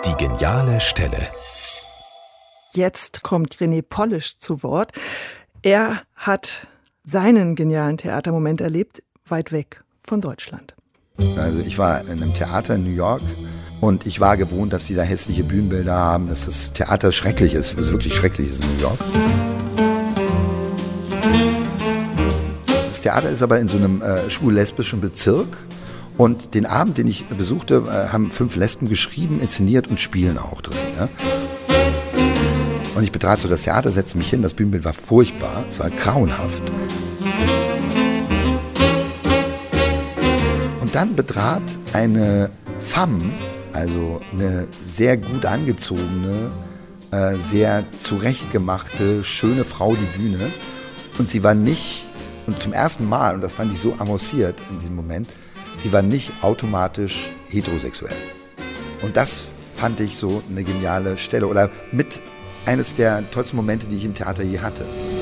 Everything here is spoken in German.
Die geniale Stelle. Jetzt kommt René Polish zu Wort. Er hat seinen genialen Theatermoment erlebt, weit weg von Deutschland. Also ich war in einem Theater in New York und ich war gewohnt, dass die da hässliche Bühnenbilder haben, dass das Theater schrecklich ist, was wirklich schrecklich ist in New York. Das Theater ist aber in so einem schwul-lesbischen Bezirk und den Abend, den ich besuchte, haben 5 Lesben geschrieben, inszeniert und spielen auch drin. Ja? Und ich betrat so das Theater, setzte mich hin, das Bühnenbild war furchtbar, es war grauenhaft. Und dann betrat eine femme, also eine sehr gut angezogene, sehr zurechtgemachte, schöne Frau die Bühne. Und sie war nicht, und zum ersten Mal, und das fand ich so avanciert in diesem Moment, sie war nicht automatisch heterosexuell. Und das fand ich so eine geniale Stelle oder mit eines der tollsten Momente, die ich im Theater je hatte.